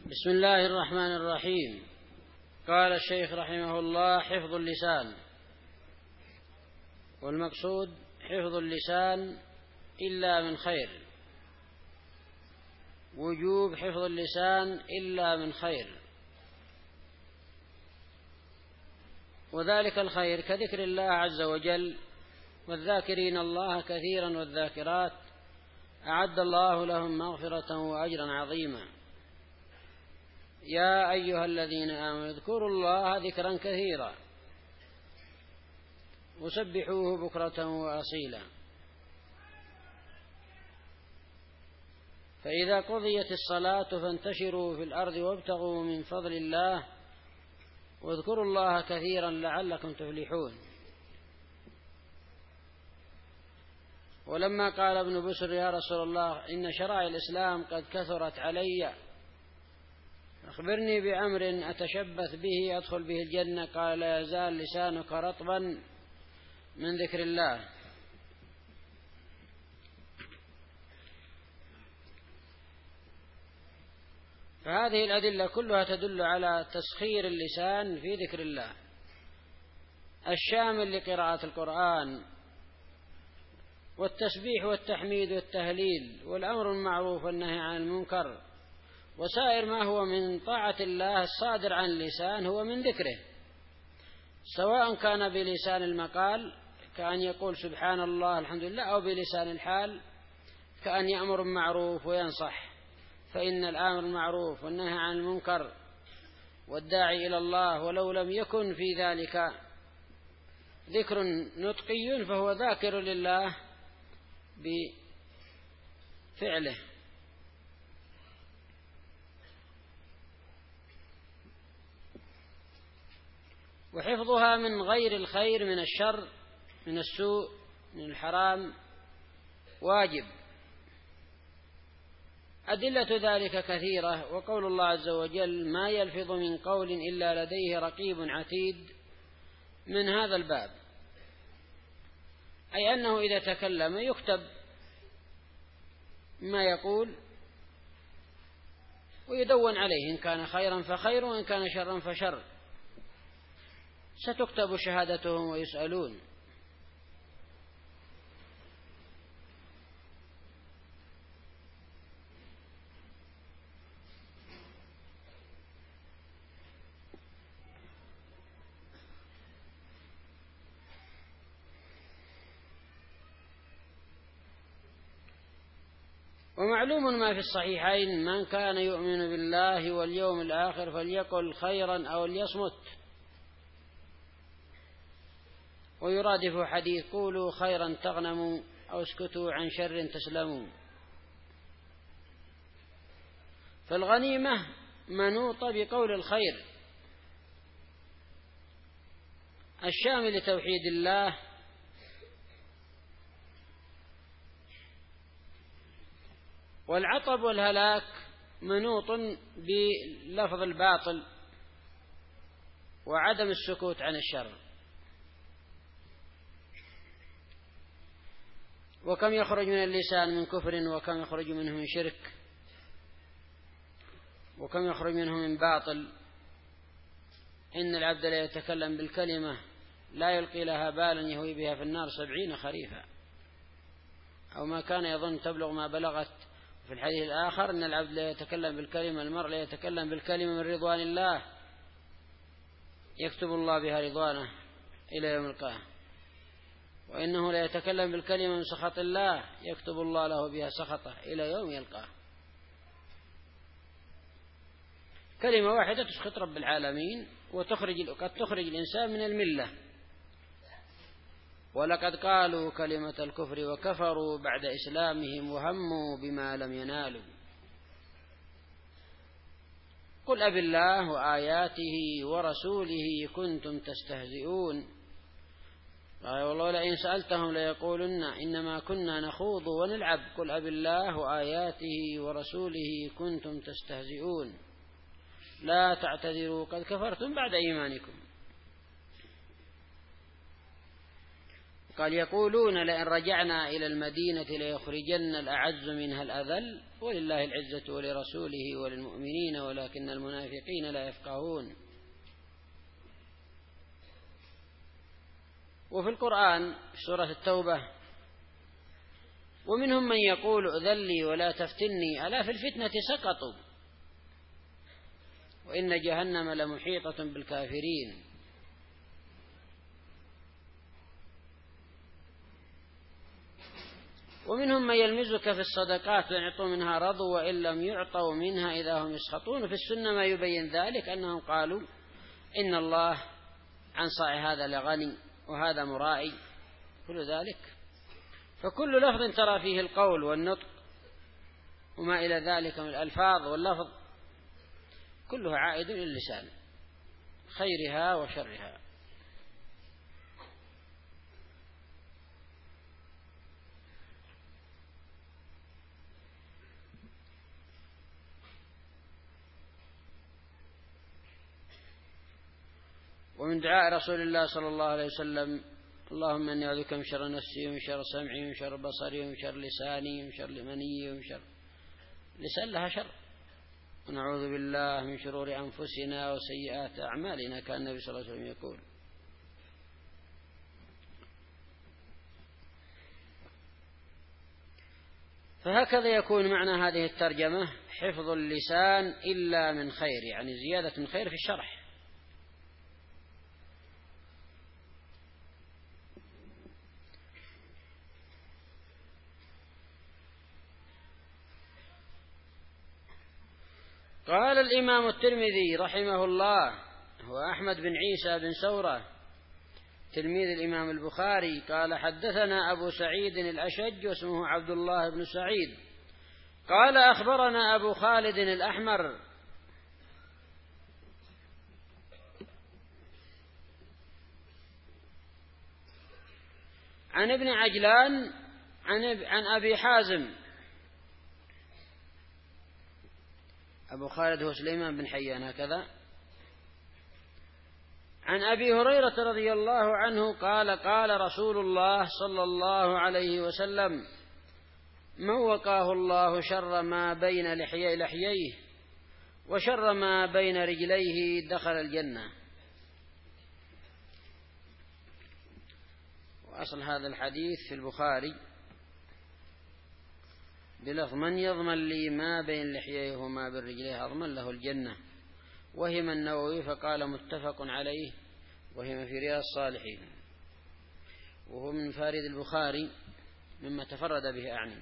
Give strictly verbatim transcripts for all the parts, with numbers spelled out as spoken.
بسم الله الرحمن الرحيم. قال الشيخ رحمه الله: حفظ اللسان. والمقصود حفظ اللسان إلا من خير، وجوب حفظ اللسان إلا من خير، وذلك الخير كذكر الله عز وجل، والذاكرين الله كثيرا والذاكرات أعد الله لهم مغفرة وأجرا عظيما. يا أيها الذين آمنوا اذكروا الله ذكرا كثيرا وسبحوه بكرة وأصيلا. فإذا قضيت الصلاة فانتشروا في الأرض وابتغوا من فضل الله واذكروا الله كثيرا لعلكم تفلحون. ولما قال ابن بسر: يا رسول الله، إن شرائع الإسلام قد كثرت علي، أخبرني بأمر أتشبث به أدخل به الجنة، قال: لا يزال لسانك رطبا من ذكر الله. فهذه الأدلة كلها تدل على تسخير اللسان في ذكر الله الشامل لقراءة القرآن والتسبيح والتحميد والتهليل والأمر بالمعروف والنهي عن المنكر، وسائر ما هو من طاعة الله الصادر عن اللسان هو من ذكره، سواء كان بلسان المقال كأن يقول سبحان الله الحمد لله، أو بلسان الحال كأن يأمر بالمعروف وينصح. فإن الآمر بالمعروف والنهي عن المنكر والداعي إلى الله ولو لم يكن في ذلك ذكر نطقي فهو ذاكر لله بفعله. وحفظها من غير الخير، من الشر، من السوء، من الحرام، واجب. أدلة ذلك كثيرة، وقول الله عز وجل: ما يلفظ من قول إلا لديه رقيب عتيد، من هذا الباب، أي أنه إذا تكلم يكتب ما يقول ويدون عليه، إن كان خيرا فخير وإن كان شرا فشر، ستكتب شهادتهم ويسألون. ومعلوم ما في الصحيحين: من كان يؤمن بالله واليوم الآخر فليقل خيرا أو ليصمت. ويرادف حديث: قولوا خيرا تغنموا أو اسكتوا عن شر تسلموا. فالغنيمة منوطة بقول الخير الشامل لتوحيد الله، والعطب والهلاك منوط بلفظ الباطل وعدم السكوت عن الشر. وكم يخرج من اللسان من كفر، وكم يخرج منه من شرك، وكم يخرج منه من باطل. إن العبد لا يتكلم بالكلمة لا يلقي لها بالا يهوي بها في النار سبعين خريفا، أو ما كان يظن تبلغ ما بلغت. في الحديث الآخر: إن العبد لا يتكلم بالكلمة، المرء لا يتكلم بالكلمة من رضوان الله يكتب الله بها رضوانه إلى يوم القيامة، وإنه لا يتكلم بالكلمة من سخط الله يكتب الله له بها سخطه إلى يوم يلقاه. كلمة واحدة تسخط رب العالمين وتخرج قد تخرج الإنسان من الملة. ولقد قالوا كلمة الكفر وكفروا بعد إسلامهم وهموا بما لم ينالوا. قل أب الله وآياته ورسوله كنتم تستهزئون. قال: والله لئن سألتهم ليقولن إنما كنا نخوض ونلعب. قل أب الله وآياته ورسوله كنتم تستهزئون لا تعتذروا قد كفرتم بعد إيمانكم. قال يقولون لئن رجعنا إلى المدينة ليخرجن الأعز منها الأذل ولله العزة ولرسوله وللمؤمنين ولكن المنافقين لا يفقهون. وفي القرآن في سورة التوبة ومنهم من يقول ائذن لي ولا تفتني ألا في الفتنة سقطوا وإن جهنم لمحيطة بالكافرين. ومنهم من يلمزك في الصدقات وإن يعطوا منها رضوا وإن لم يعطوا منها إذا هم يسخطون. وفي السنة ما يبين ذلك أنهم قالوا إن الله عن صاع هذا لغني وهذا مرائي كل ذلك. فكل لفظ ترى فيه القول والنطق وما إلى ذلك من الألفاظ واللفظ كلها عائد للسان خيرها وشرها. ومن دعاء رسول الله صلى الله عليه وسلم اللهم إني أعوذ بك من شر نفسي ومن شر سمعي ومن شر بصري ومن شر لساني ومن شر مني ومن شر لسان لها شر ونعوذ بالله من شرور أنفسنا وسيئات أعمالنا كان النبي صلى الله عليه وسلم يقول. فهكذا يكون معنى هذه الترجمة حفظ اللسان إلا من خير يعني زيادة من خير في الشرح. قال الإمام الترمذي رحمه الله هو أحمد بن عيسى بن سورة تلميذ الإمام البخاري قال حدثنا أبو سعيد الأشج واسمه عبد الله بن سعيد قال أخبرنا أبو خالد الأحمر عن ابن عجلان عن أبي حازم. أبو خالد هو سليمان بن حيان هكذا. عن أبي هريرة رضي الله عنه قال قال رسول الله صلى الله عليه وسلم من وقاه الله شر ما بين لحيي لحييه وشر ما بين رجليه دخل الجنة. وأصل هذا الحديث في البخاري بلفظ من يضمن لي ما بين لحييه وما بين رجليه أضمن له الجنة. وهم النووي فقال متفق عليه وهم في رياض الصالحين وهو من فارد البخاري مما تفرد به أعني.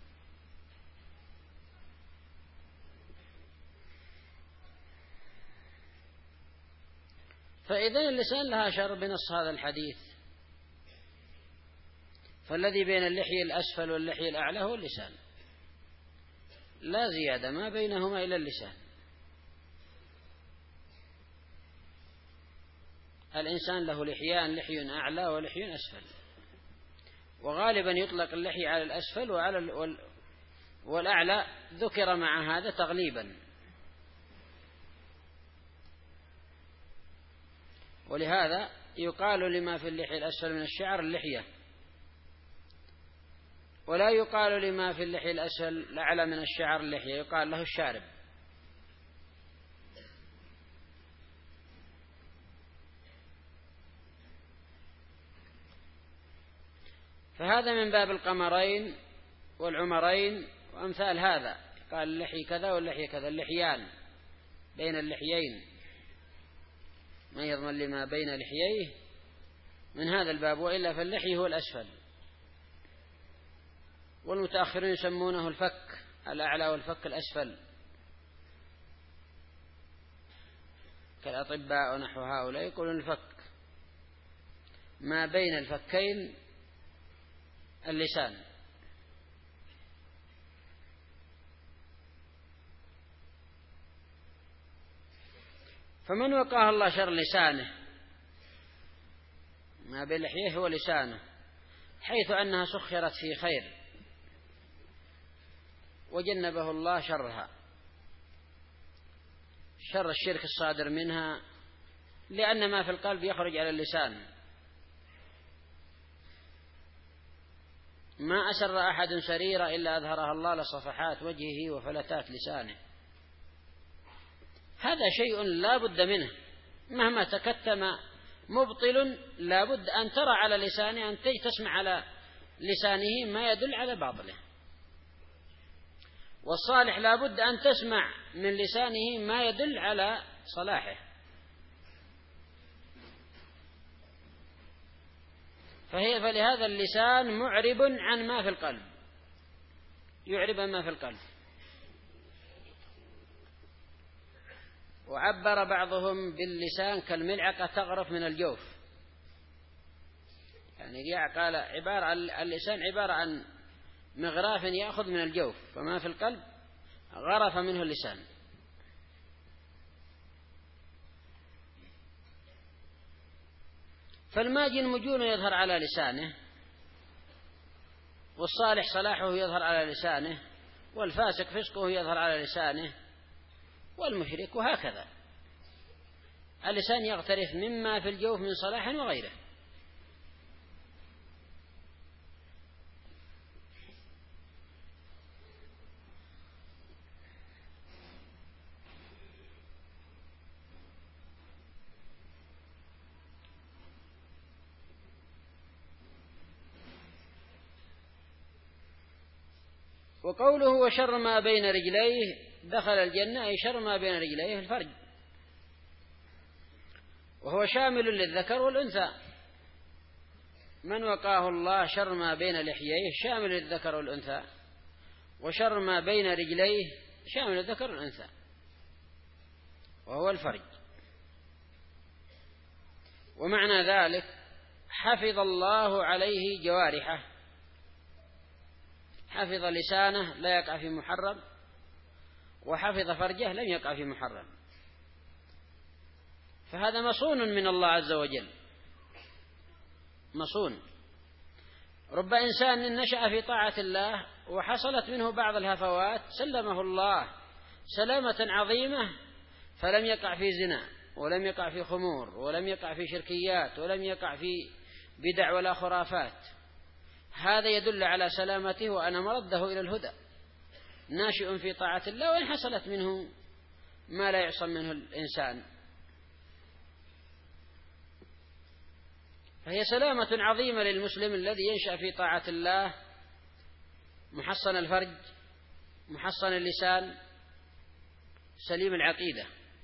فإذا اللسان لها شر بنص هذا الحديث. فالذي بين اللحية الأسفل واللحية الأعلى هو اللسان لا زيادة ما بينهما إلى اللسان. الإنسان له لحيان لحي أعلى ولحي أسفل وغالبا يطلق اللحي على الأسفل وعلى والأعلى ذكر مع هذا تغليبا. ولهذا يقال لما في اللحية الأسفل من الشعر اللحية ولا يقال لما في اللحية الأسفل الأعلى من الشعر اللحية يقال له الشارب. فهذا من باب القمرين والعمرين وأمثال هذا قال اللحي كذا واللحية كذا اللحيان بين اللحيين ما يضمن لما بين لحييه من هذا الباب. وإلا فاللحي هو الأسفل والمتأخرين يسمونه الفك الأعلى والفك الأسفل كالأطباء ونحو هؤلاء يقولون الفك ما بين الفكين اللسان. فمن وقاه الله شر لسانه ما بين لحيه هو لسانه حيث أنها سخرت في خير وجنبه الله شرها شر الشرك الصادر منها لأن ما في القلب يخرج على اللسان. ما أسر أحد سريرة إلا أظهرها الله لصفحات وجهه وفلتات لسانه. هذا شيء لا بد منه، مهما تكتم مبطل لا بد أن ترى على لسانه، أن تسمع على لسانه ما يدل على باطله. والصالح لا بد أن تسمع من لسانه ما يدل على صلاحه. فهي فلهذا اللسان معرب عن ما في القلب، يعرب عن ما في القلب. وعبر بعضهم باللسان كالملعقة تغرف من الجوف، يعني قال عبارة اللسان عبارة عن مغراف يأخذ من الجوف، فما في القلب غرف منه اللسان. فالماجن مجون يظهر على لسانه، والصالح صلاحه يظهر على لسانه، والفاسق فسقه يظهر على لسانه، والمشرك، وهكذا. اللسان يغترف مما في الجوف من صلاح وغيره. وقوله وشر ما بين رجليه دخل الجنة، أي شر ما بين رجليه الفرج، وهو شامل للذكر والأنثى. من وقاه الله شر ما بين لحييه شامل للذكر والأنثى، وشر ما بين رجليه شامل للذكر والأنثى وهو الفرج. ومعنى ذلك حفظ الله عليه جوارحه، حفظ لسانه لا يقع في محرم، وحفظ فرجه لم يقع في محرم. فهذا مصون من الله عز وجل، مصون. رب إنسان نشأ في طاعة الله وحصلت منه بعض الهفوات، سلمه الله سلامة عظيمة، فلم يقع في زنا، ولم يقع في خمور، ولم يقع في شركيات، ولم يقع في بدع ولا خرافات. هذا يدل على سلامته وأن مرده إلى الهدى، ناشئ في طاعة الله، وإن حصلت منه ما لا يعصم منه الإنسان. فهي سلامة عظيمة للمسلم الذي ينشأ في طاعة الله، محصن الفرج، محصن اللسان، سليم العقيدة.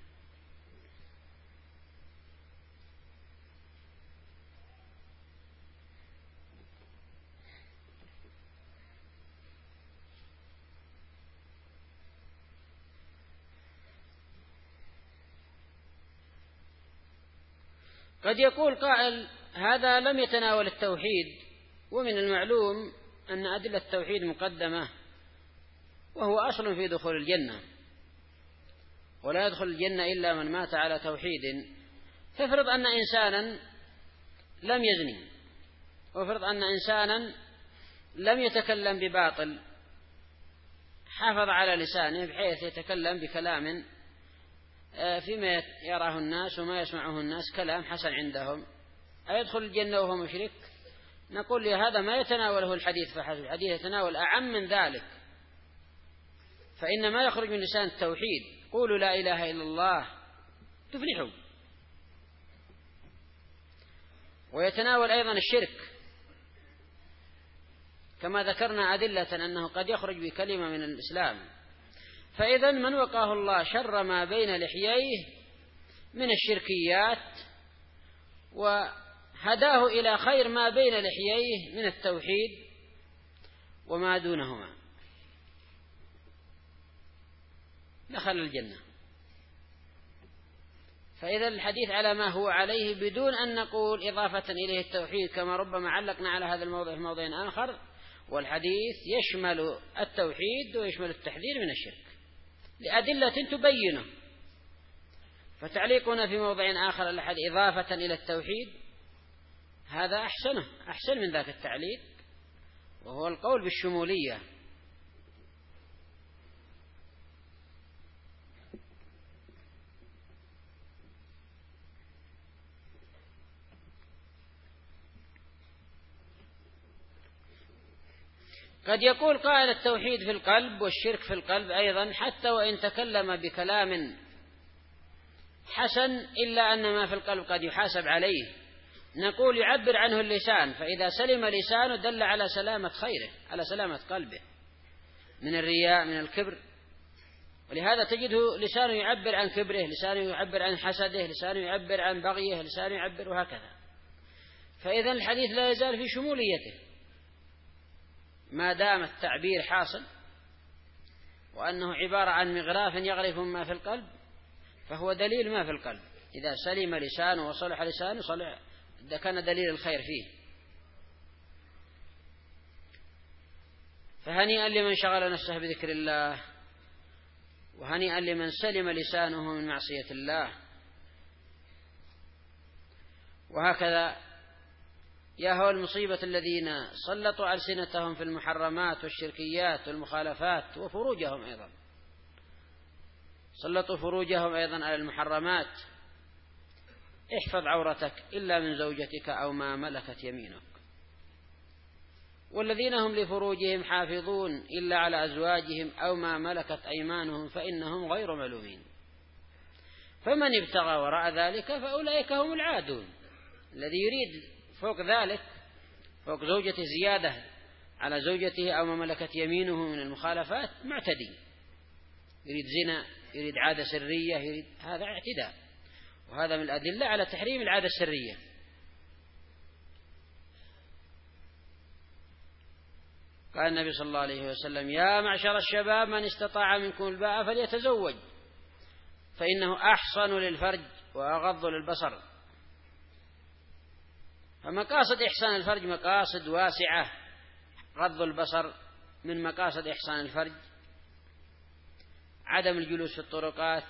قد يقول قائل هذا لم يتناول التوحيد، ومن المعلوم أن أدلة التوحيد مقدمة، وهو أصل في دخول الجنة، ولا يدخل الجنة إلا من مات على توحيد. فافرض أن إنسانا لم يزني، وافرض أن إنسانا لم يتكلم بباطل، حافظ على لسانه بحيث يتكلم بكلام فيما يراه الناس وما يسمعه الناس كلام حسن عندهم، أيدخل الجنة وهو مشرك؟ نقول هذا ما يتناوله الحديث فحسب، الحديث يتناول أعم من ذلك. فإن ما يخرج من لسان التوحيد قولوا لا إله إلا الله تفلحوا، ويتناول أيضا الشرك، كما ذكرنا أدلة أنه قد يخرج بكلمة من الإسلام. فإذا من وقاه الله شر ما بين لحييه من الشركيات، وهداه إلى خير ما بين لحييه من التوحيد وما دونهما، دخل الجنة. فإذا الحديث على ما هو عليه بدون أن نقول إضافة إليه التوحيد، كما ربما علقنا على هذا الموضوع في موضع آخر. والحديث يشمل التوحيد ويشمل التحذير من الشرك لأدلة تبينه. فتعليقنا في موضع آخر الأحد إضافة إلى التوحيد هذا أحسنه، أحسن من ذاك التعليق، وهو القول بالشمولية. قد يقول قائل التوحيد في القلب والشرك في القلب أيضا حتى وإن تكلم بكلام حسن إلا أن ما في القلب قد يحاسب عليه. نقول يعبر عنه اللسان، فإذا سلم لسانه دل على سلامة خيره، على سلامة قلبه من الرياء من الكبر. ولهذا تجده لسانه يعبر عن كبره، لسانه يعبر عن حسده، لسانه يعبر عن بغيه، لسانه يعبر وهكذا. فإذا الحديث لا يزال في شموليته ما دام التعبير حاصل، وأنه عبارة عن مغراف يغرف ما في القلب، فهو دليل ما في القلب. إذا سلم لسانه وصلح لسانه صلح، ده كان دليل الخير فيه. فهنيئا لمن شغل نفسه بذكر الله، وهنيئا لمن سلم لسانه من معصية الله. وهكذا يا هو المصيبة الذين سلطوا ألسنتهم في المحرمات والشركيات والمخالفات وفروجهم أيضا، سلطوا فروجهم أيضا على المحرمات. احفظ عورتك إلا من زوجتك أو ما ملكت يمينك. والذين هم لفروجهم حافظون إلا على أزواجهم أو ما ملكت أيمانهم فإنهم غير ملومين. فمن ابتغى وراء ذلك فأولئك هم العادون. الذي يريد فوق ذلك، فوق زوجته زيادة على زوجته أو ما ملكت يمينه من المخالفات، معتدي، يريد زنا، يريد عادة سرية، يريد، هذا اعتداء. وهذا من الأدلة على تحريم العادة السرية. قال النبي صلى الله عليه وسلم: يا معشر الشباب من استطاع منكم الباءة فليتزوج فإنه أحصن للفرج وأغض للبصر. فمقاصد إحسان الفرج مقاصد واسعة، غض البصر من مقاصد إحسان الفرج، عدم الجلوس في الطرقات،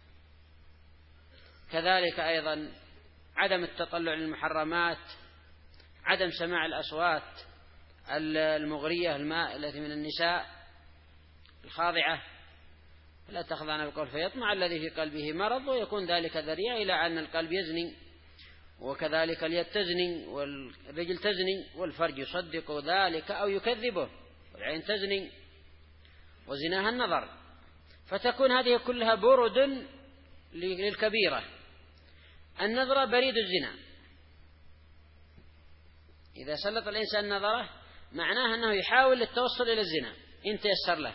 كذلك أيضا عدم التطلع للمحرمات، عدم سماع الأصوات المغرية المائلة من النساء الخاضعة، لا تخضعن بالقول فيطمع الذي في قلبه مرض، ويكون ذلك ذريعة إلى أن القلب يزني، وكذلك اليد تزني والرجل تزني والفرج يصدق ذلك أو يكذبه، والعين تزني وزناها النظر. فتكون هذه كلها برد للكبيرة. النظرة بريد الزنا، إذا سلط الإنسان نظره معناه أنه يحاول التوصل إلى الزنا إن تيسر له.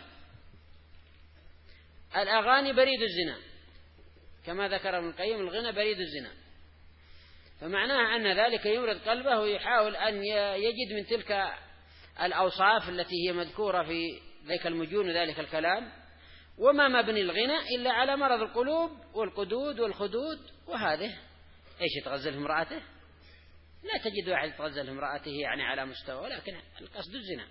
الأغاني بريد الزنا، كما ذكر ابن القيم: الغنى بريد الزنا. فمعناها أن ذلك يمرض قلبه ويحاول أن يجد من تلك الأوصاف التي هي مذكورة في ذلك المجون وذلك الكلام. وما مبني الغنى إلا على مرض القلوب والقدود والخدود، وهذه إيش يتغزل امرأته؟ لا تجد واحد يتغزل امرأته يعني على مستوى، ولكن القصد الزنا.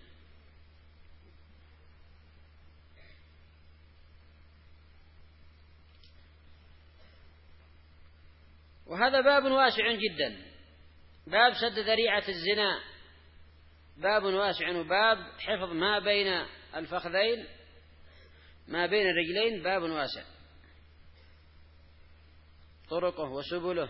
وهذا باب واسع جدا، باب سد ذريعة الزنا باب واسع، وباب حفظ ما بين الفخذين ما بين الرجلين باب واسع، طرقه وسبله.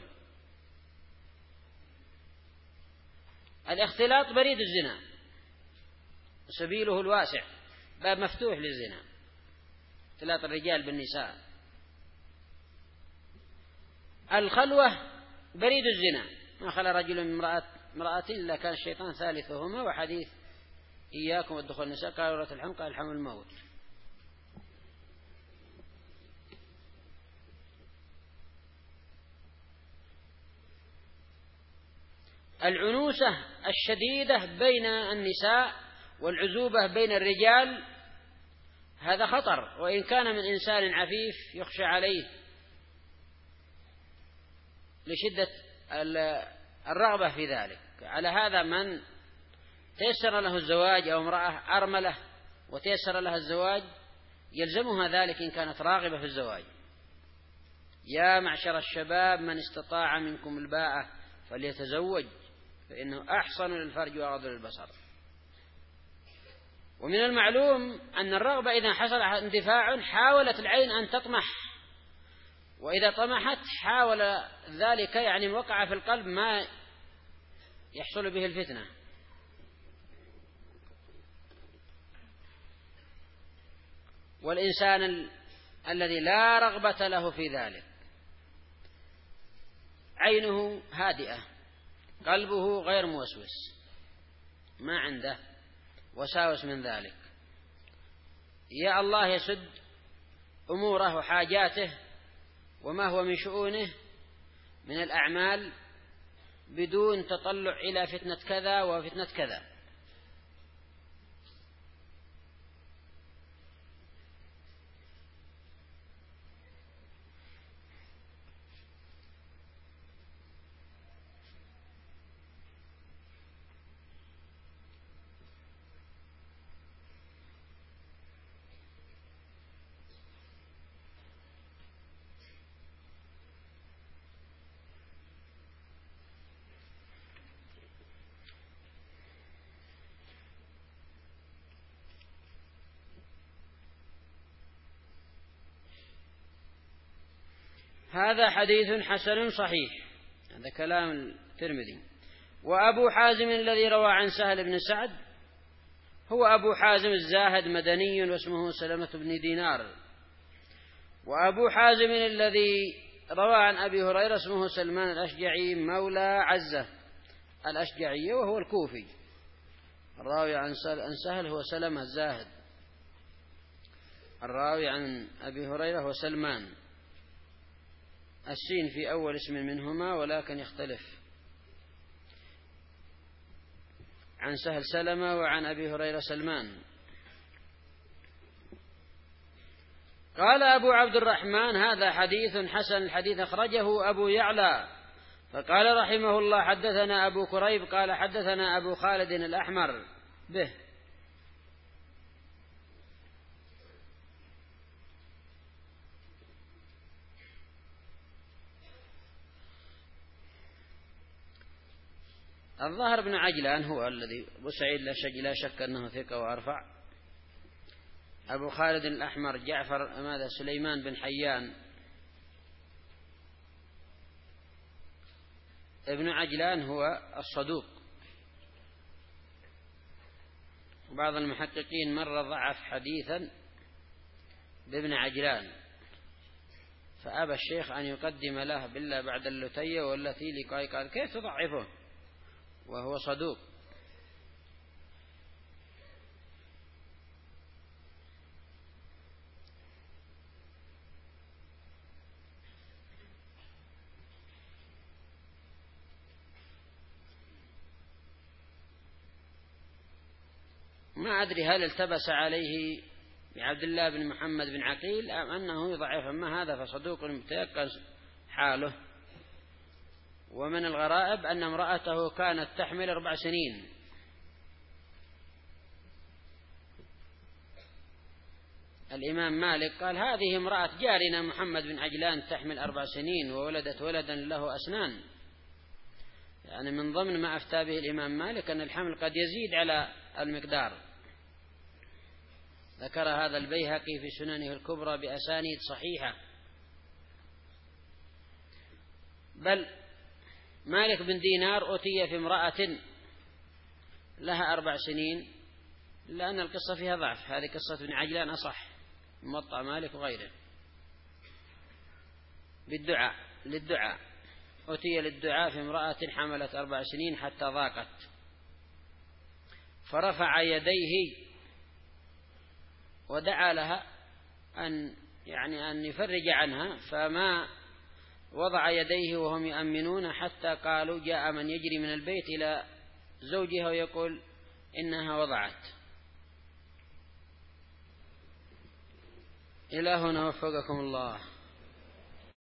الاختلاط بريد الزنا وسبيله الواسع، باب مفتوح للزنا، اختلاط الرجال بالنساء. الخلوة بريد الزنا، ما خلى رجل من امرأة إلا كان الشيطان ثالثهما. وحديث إياكم والدخول النساء قال ورة الحمل قال الحمل الموت. العنوسة الشديدة بين النساء والعزوبة بين الرجال، هذا خطر، وإن كان من إنسان عفيف يخشى عليه لشدة الرغبة في ذلك. على هذا من تيسر له الزواج أو امرأة أرملة وتيسر لها الزواج يلزمها ذلك إن كانت راغبة في الزواج. يا معشر الشباب من استطاع منكم الباءة فليتزوج فإنه أحصن للفرج وأغض للبصر. ومن المعلوم أن الرغبة إذا حصل اندفاع حاولت العين أن تطمح، وإذا طمحت حاول ذلك يعني وقع في القلب ما يحصل به الفتنة. والإنسان ال... الذي لا رغبة له في ذلك، عينه هادئة، قلبه غير موسوس، ما عنده وساوس من ذلك، يا الله يسد أموره وحاجاته وما هو من شؤونه من الأعمال بدون تطلع إلى فتنة كذا وفتنة كذا. هذا حديث حسن صحيح، هذا كلام الترمذي. وأبو حازم الذي روى عن سهل بن سعد هو أبو حازم الزاهد مدني واسمه سلمة بن دينار. وأبو حازم الذي روى عن أبي هريرة اسمه سلمان الأشجعي مولى عزة الأشجعي وهو الكوفي. الراوي عن سهل هو سلمة الزاهد، الراوي عن أبي هريرة هو سلمان، السين في أول اسم منهما ولكن يختلف، عن سهل سلمة وعن أبي هريرة سلمان. قال أبو عبد الرحمن هذا حديث حسن، الحديث أخرجه أبو يعلى. فقال رحمه الله حدثنا أبو كريب قال حدثنا أبو خالد الأحمر به. الظاهر بن عجلان هو الذي أبو سعيد لا شك أنه ثقة وأرفع. أبو خالد الأحمر جعفر ماذا سليمان بن حيان. ابن عجلان هو الصدوق، بعض المحققين مرة ضعف حديثا بابن عجلان فأبى الشيخ أن يقدم له بالله بعد اللتية والتي لقاي، قال كيف تضعفه وهو صدوق. ما أدري هل التبس عليه بعبد الله بن محمد بن عقيل أم أنه يضعف، أما هذا فصدوق متيقن حاله. ومن الغرائب أن امرأته كانت تحمل أربع سنين، الإمام مالك قال هذه امرأة جارنا محمد بن عجلان تحمل أربع سنين وولدت ولدا له أسنان، يعني من ضمن ما أفتى به الإمام مالك أن الحمل قد يزيد على المقدار. ذكر هذا البيهقي في سننه الكبرى بأسانيد صحيحة. بل مالك بن دينار أتي في امرأة لها أربع سنين لأن القصة فيها ضعف، هذه قصة ابن عجلان أصح موطأ مالك وغيره. بالدعاء للدعاء أتي للدعاء في امرأة حملت أربع سنين حتى ضاقت، فرفع يديه ودعا لها أن يعني أن يفرج عنها، فما وضع يديه وهم يأمنون حتى قالوا جاء من يجري من البيت إلى زوجها ويقول إنها وضعت. إلهنا وفقكم الله.